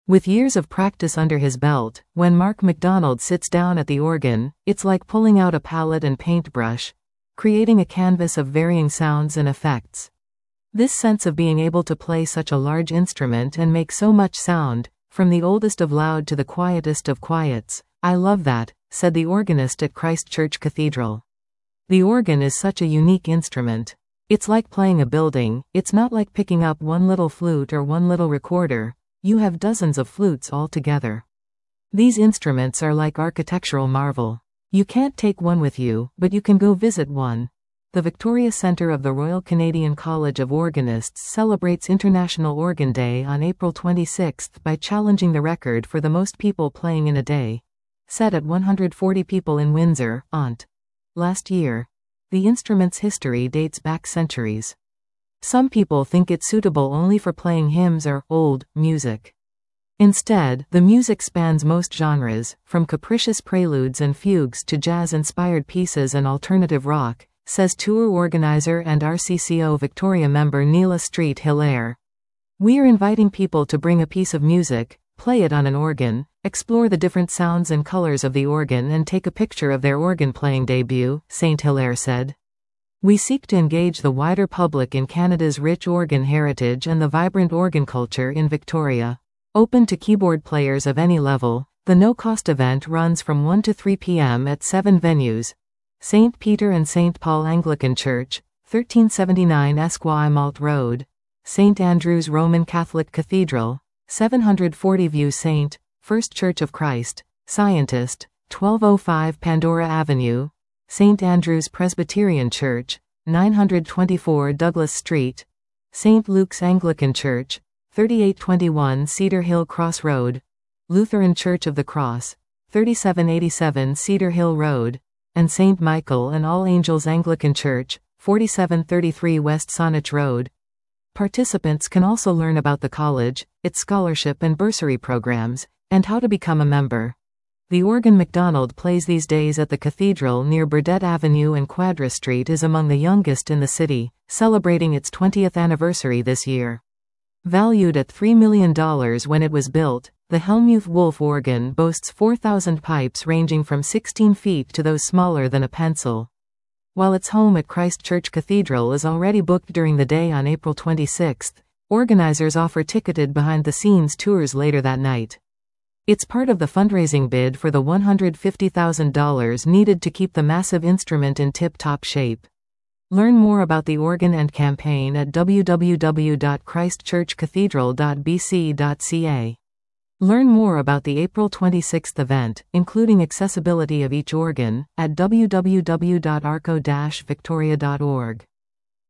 With years of practice under his belt, when Mark McDonald sits down at the organ, it's like pulling out a palette and paintbrush, creating a canvas of varying sounds and effects. This sense of being able to play such a large instrument and make so much sound, from the oldest of loud to the quietest of quiets, I love that, said the organist at Christ Church Cathedral. The organ is such a unique instrument. It's like playing a building. It's not like picking up one little flute or one little recorder. You have dozens of flutes all together. These instruments are like architectural marvel. You can't take one with you, but you can go visit one. The Victoria Centre of the Royal Canadian College of Organists celebrates International Organ Day on April 26 by challenging the record for the most people playing in a day, set at 140 people in Windsor, Ont. Last year. The instrument's history dates back centuries. Some people think it's suitable only for playing hymns or old music. Instead, the music spans most genres, from capricious preludes and fugues to jazz-inspired pieces and alternative rock, says tour organizer and RCCO Victoria member Neela Street Hilaire. We are inviting people to bring a piece of music, play it on an organ, explore the different sounds and colors of the organ and take a picture of their organ-playing debut, St. Hilaire said. We seek to engage the wider public in Canada's rich organ heritage and the vibrant organ culture in Victoria. Open to keyboard players of any level, the no-cost event runs from 1 to 3 p.m. at 7 venues. St. Peter and St. Paul Anglican Church, 1379 Esquimalt Road. St. Andrew's Roman Catholic Cathedral, 740 View St. First Church of Christ, Scientist, 1205 Pandora Avenue. St. Andrew's Presbyterian Church, 924 Douglas Street. St. Luke's Anglican Church, 3821 Cedar Hill Cross Road. Lutheran Church of the Cross, 3787 Cedar Hill Road. And St. Michael and All Angels Anglican Church, 4733 West Saanich Road. Participants can also learn about the college, its scholarship and bursary programs, and how to become a member. The organ McDonald plays these days at the cathedral near Burdett Avenue and Quadra Street is among the youngest in the city, celebrating its 20th anniversary this year. Valued at $3 million when it was built, the Helmuth Wolf organ boasts 4,000 pipes ranging from 16 feet to those smaller than a pencil. While its home at Christ Church Cathedral is already booked during the day on April 26, organizers offer ticketed behind-the-scenes tours later that night. It's part of the fundraising bid for the $150,000 needed to keep the massive instrument in tip-top shape. Learn more about the organ and campaign at www.christchurchcathedral.bc.ca. Learn more about the April 26 event, including accessibility of each organ, at www.arco-victoria.org.